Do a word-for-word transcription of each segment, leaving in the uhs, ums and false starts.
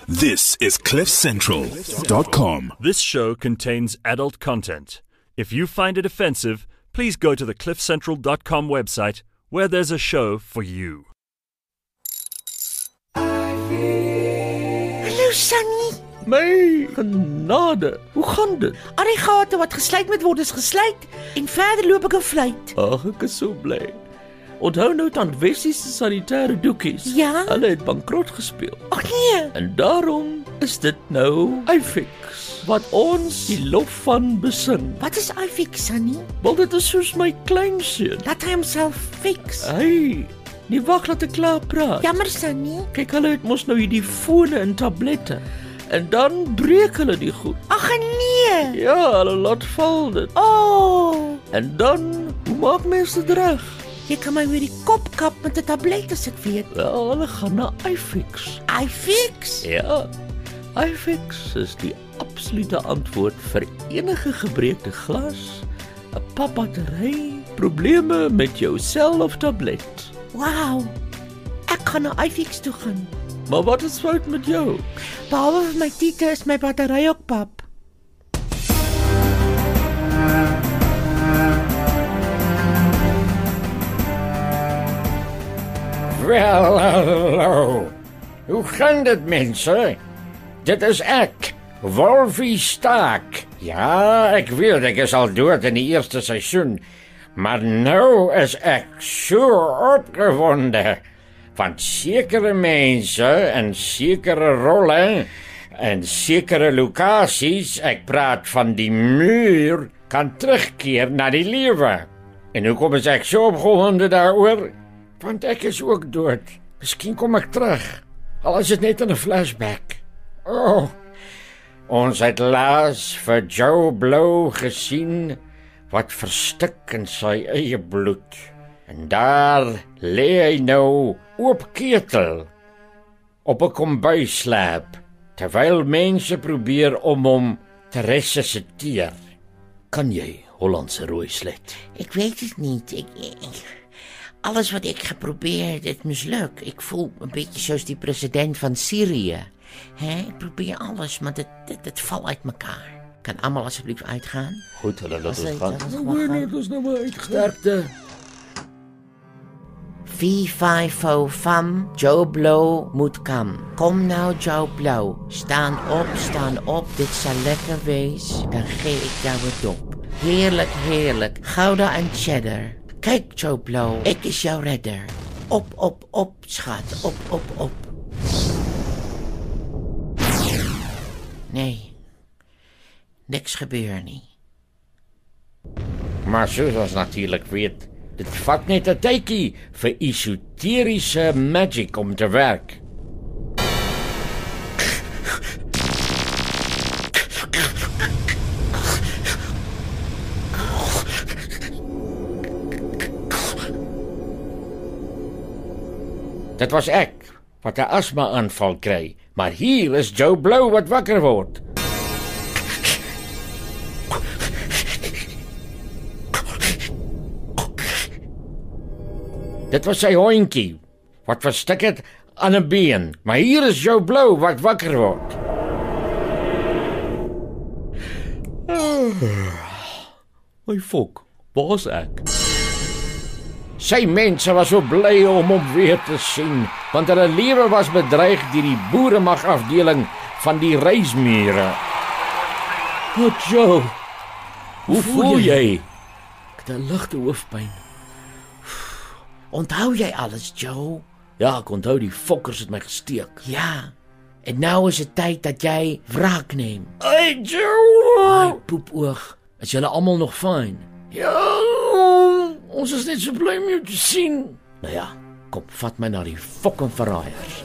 This is cliff central dot com. This show contains adult content. If you find it offensive, please go to the cliff central dot com website where there's a show for you. Hallo Sunny. My genade, hoe gaan dit? Al die gate wat gesluit moet word is gesluit en verder loop ek en vlieg. Ag, ek is so bly. Onthou nou dan Wessie se sanitêre doekies. Ja? Hulle het bankrot gespeel. Ag nee. En daarom is dit nou iFix wat ons die lof van besing. Wat is iFix, Sunny? Want dit is soos my kleinseun. Laat hy homself fix. Hey, nie wag laat ek klaar praat. Jammer, Sunny. Kyk, hulle het mos nou hierdie fone en tablette. En dan breek hulle die goed. Ag nee. Ja, hulle laat val dit. Oh. En dan, hoe maak mense dit reg? Jy kan my weer die kop kap met 'n tablet as ek weet. Wel, hulle gaan na iFix. iFix? Ja, iFix is die absolute antwoord vir enige gebreekte glas, 'n papbattery, probleme met jou sel of tablet. Wow. Ek gaan na iFix toe gaan. Maar wat is fout met jou? Behalwe vir my tiete is my battery ook pap. Wel, hallo. Hoe gaan dit, mense? Dit is ek, Wolfie Staak. Ja, ek weet ek is al dood in die eerste seisoen, maar nou is ek so opgewonde. Want sekere mense en sekere rolle en sekere lokasies, ek praat van die muur, kan terugkeer na die lewe. En hoekom is ek so opgewonde daaroor? Want ek is ook dood. Miskien kom ek terug. Al is dit net in 'n flashback. Oh, ons het laas vir Joe Blow gesien wat verstik in sy eie bloed. En daar lê hy nou oop ketel op 'n kombuisslab terwyl mense probeer om hom te resusciteer. Kan jy Hollandse rooi slet? Ek weet dit nie. Ek, ek alles wat ek geprobeer het, het misluk. Ek voel 'n bietjie soos die president van Sirië. Hè, ek probeer alles, maar dit dit, dit val uitmekaar. Kan almal asseblief uitgaan? Goed, hulle laat As ons hy- gaan. as ons Nou, mag nee, gaan. laat ons nou maar uitsterkte. vier vyf oh van Joe Blow moet kom. Kom nou Joe Blow. Staan op, staan op. Dit sal lekker wees. Dan gee ek jou 'n dop. Heerlik, heerlik. Gouda en cheddar. Kyk Joe Blow, ek is jou redder. Op, op, op, schat. Op, op, op. Nee. Niks gebeur nie. Maar soos ons natuurlik weet, dit vat net 'n tydjie vir esoteriese magic om te werk. Dit was ek wat 'n asma-aanval kry, maar hier is Joe Blow wat wakker word. Dit was sy hondjie wat verstik het aan 'n been, maar hier is Joe Blow wat wakker word. My fok, waar's ek? Sy mense was so bly om hom weer te sien, want hulle lewe was bedreig deur die boeremagafdeling van die reismure. Oh, Joe, hoe voel, voel jy? Ek het 'n ligte hoofpyn. Onthou jy alles, Joe? Ja, ek onthou die fokkers het my gesteek. Ja. En nou is dit tyd dat jy wraak neem. Hey Joe! My poepoog, is julle almal nog fyn? Ja, ons is net so bly om jou te sien. Nou ja, kom, vat my na die fucking verraaiers.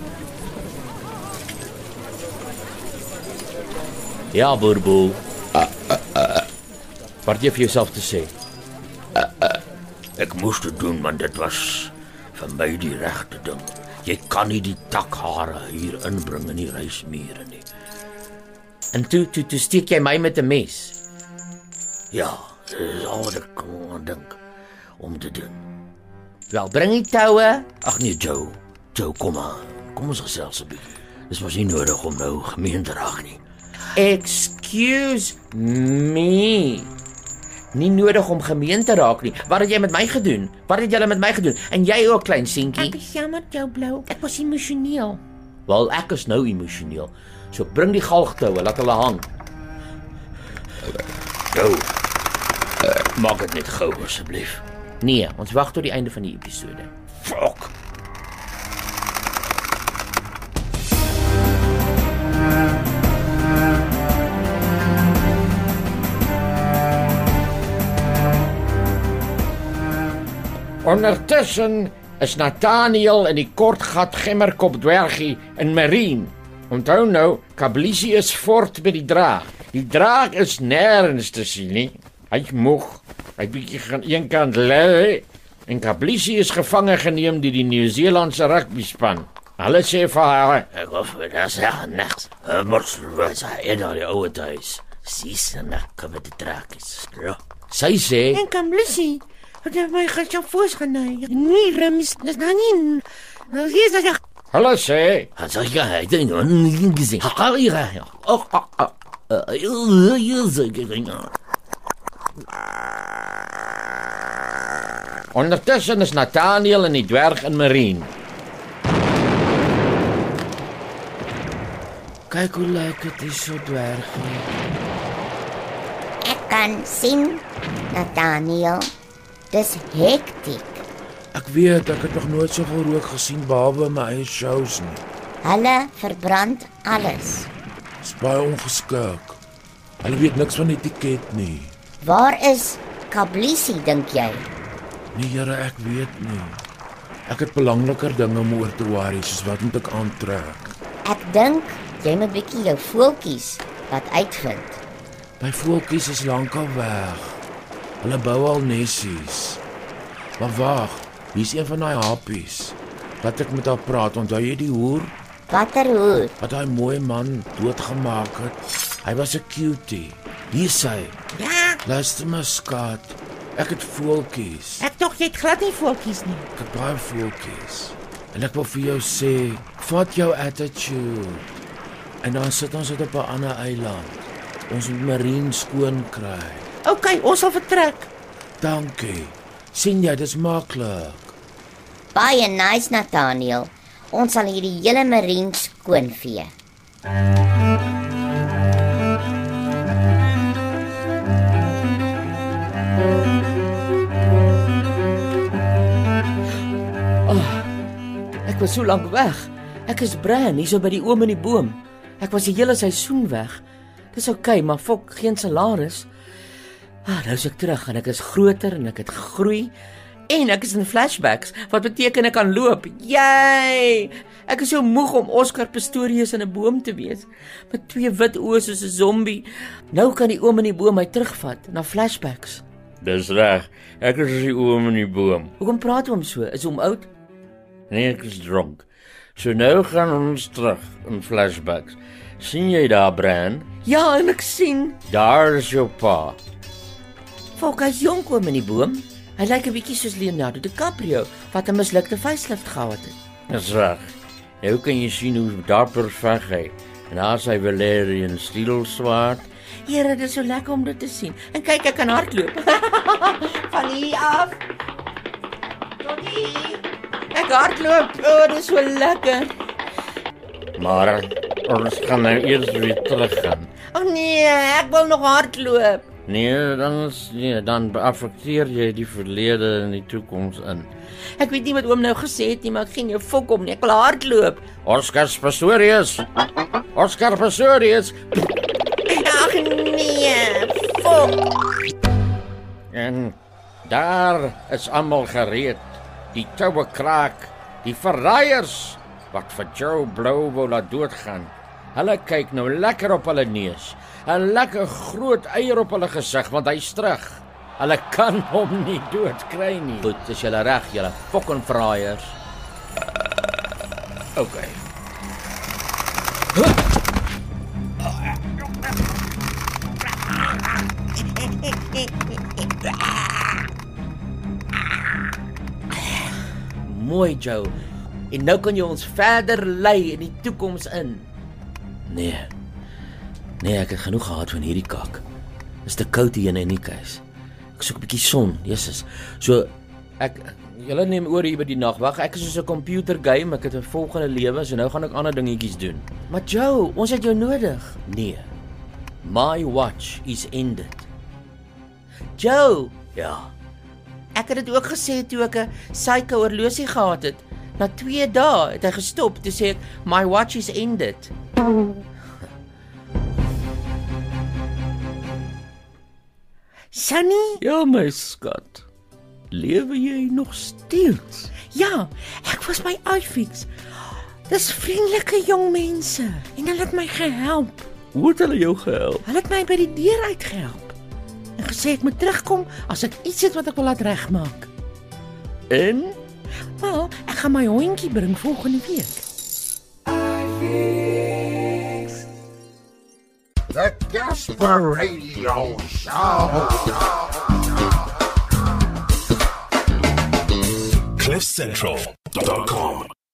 Ja, boerboel. Uh, uh, uh. Wat jy vir jouself te sê? Ek moes dit doen, want dit was vir my die regte ding. Jy kan nie die takhare hier inbring in die reismure nie. En toe toe toe steek jy my met 'n mes. Ja, dit is al wat ek kon dink om te doen. Wel, bring die toue. Ag nee, Joe. Joe, kom maar. Kom ons gesels 'n bietjie. Dis mos nie nodig om nou gemeen te raak nie. Excuse me. Nie nodig om gemeen te raak nie. Wat het jy met my gedoen? Wat het julle met my gedoen? En jy ook, klein seentjie? Ek is jammer, Joe Blow. Ek was emosioneel. Wel, ek is nou emosioneel. So bring die galgtoue, laat hulle hang. Jou, uh, maak dit net gou asseblief. Nee, ons wag tot die einde van die episode. Fuck. Ondertussen is Nathaniel in die kortgat gemmerkop dwergie in Marine. Onthou nou, Kablissie is voort by die draak. Die draak is nêrens te sien nie. Hy's moeg. Hy bietjie gaan een kant lê en Kablissie is gevange geneem deur die Nieu-Seelandse rugbyspan. Hulle sê vir haar, Ek hoef dit as ek niks. Mors was hy in die oude huis. Sies en ek kom met die drakies. Ja. Sy sê, En Kablissie, het jy my gesjaffoos genui. Nee, Rims, dis nou nie. Nou hier is dit. hulle sê, Hij zei, ja, hij denkt, oh, niet gezien. Ga je gaan. Oh, oh, oh. Heel, heel zeker. ondertussen is Nathaniel en die dwerg in Marine. kyk hoe lyk dit hier so dwergie. Ek kan sien, Nathaniel. Dis hektiek. Ek weet, ek het nog nooit soveel rook gesien behalwe my eie shows nie. Hulle verbrand alles. Dis baie ongeskik. Hulle weet niks van etiket nie. Waar is Kablissie, dink jy? Nee, Here, ek weet nie. Ek het belangriker dinge om oor te worry, soos wat moet ek aantrek? Ek dink jy moet bietjie jou voeltjies laat uitvind. My voeltjies is lankal weg. Hulle bou al nessies. Maar wag, hier's een van daai happies. Laat ek met haar praat, onthou jy die hoer Watter hoer? wat daai mooi man doodgemaak het? Hy was 'n cutie. Hier sy. Ja, Luister my skat. Ek het voeltjies. ek tog jy het glad nie voeltjies nie. Ek het baie voeltjies. En ek wil vir jou sê, vat jou attitude. En dan sit ons dit op 'n ander eiland. Ons moet Marine skoon kry. OK, ons sal vertrek. Dankie. Sien jy, dis maklik. Baie nice, Nathaniel. Ons sal hierdie hele marine skoonvee. Ek was so lank weg. Ek is Bran, hier so by die oom in die boom. Ek was die hele seisoen weg. Dis oukei, maar fok, geen salaris. Ah, nou is ek terug en ek is groter en ek het gegroei. En ek is in flashbacks, wat beteken ek kan loop. Jy! Ek is so moeg om Oscar Pistorius in 'n boom te wees, met twee wit oë soos 'n zombie. Nou kan die oom in die boom my terugvat na flashbacks. Dis reg. Ek is die oom in die boom. Hoekom praat hom so? Is hom oud? Nee, ek is dronk. So nou gaan ons terug in flashbacks. Sien jy daar, Bran? Ja, en ek sien. Daar is jou pa. Fok, hy's jonk oom in die boom. Hy lyk 'n bietjie soos Leonardo DiCaprio wat 'n mislukte facelift gehad het. Dis reg. Nou kan jy sien hoe dapper veg hy. En daar sy Valerian stielswaard. Here, dit is so lekker om dit te sien. En kyk, ek kan hardloop. Van hier af. Tot hier. Ek hardloop. O, oh, dit is so lekker. Maar ons gaan nou eers weer teruggaan. O oh, nee, ek wil nog hardloop. Nee, dan is, nee, dan affekteer jy die verlede en die toekoms in. Ek weet nie wat oom nou gesê het nie, maar ek geen jou fok om nie. Ek wil hardloop. Oscar Pistorius. Oscar Pistorius. Ag nee, fok. En daar is almal gereed. Die toue kraak, die verraaiers wat vir Joe Blow wou laat doodgaan. Hulle kyk nou lekker op hulle neus. 'n Lekker groot eier op hulle gesig want hy's terug. Hulle kan hom nie doodkry nie. Goed, is julle reg, julle fucking fraaiers. Okay. Mooi, Joe. En nou kan jy ons verder lei in die toekoms in. Nee. Nee, ek het genoeg gehad van hierdie kak. Is te koud hier in die huis. Ek soek 'n bietjie son, Jesus. So ek julle neem oor hier by die nag. Wag, ek is soos 'n computer game, ek het 'n volgende lewe, so nou gaan ek ander dingetjies doen. Maar Joe, ons het jou nodig. Nee. My watch is ended. Joe, ja. Ek het dit ook gesê toe ek 'n psycho horlosie gehad het. Na twee dae het hy gestop toe sê ek, my watch is ended. Sunny? Ja, my skat. Lewe jy nog steeds? Ja, ek was by iFix. Dis vriendelike jong mense en hulle het my gehelp. Hoe het hulle jou gehelp? Hulle het my by die deur uitgehelp en gesê ek moet terugkom as ek iets het wat ek wil laat regmaak. En? Wel, ek gaan my hondjie bring volgende week. The Casper Radio Show. cliff central dot com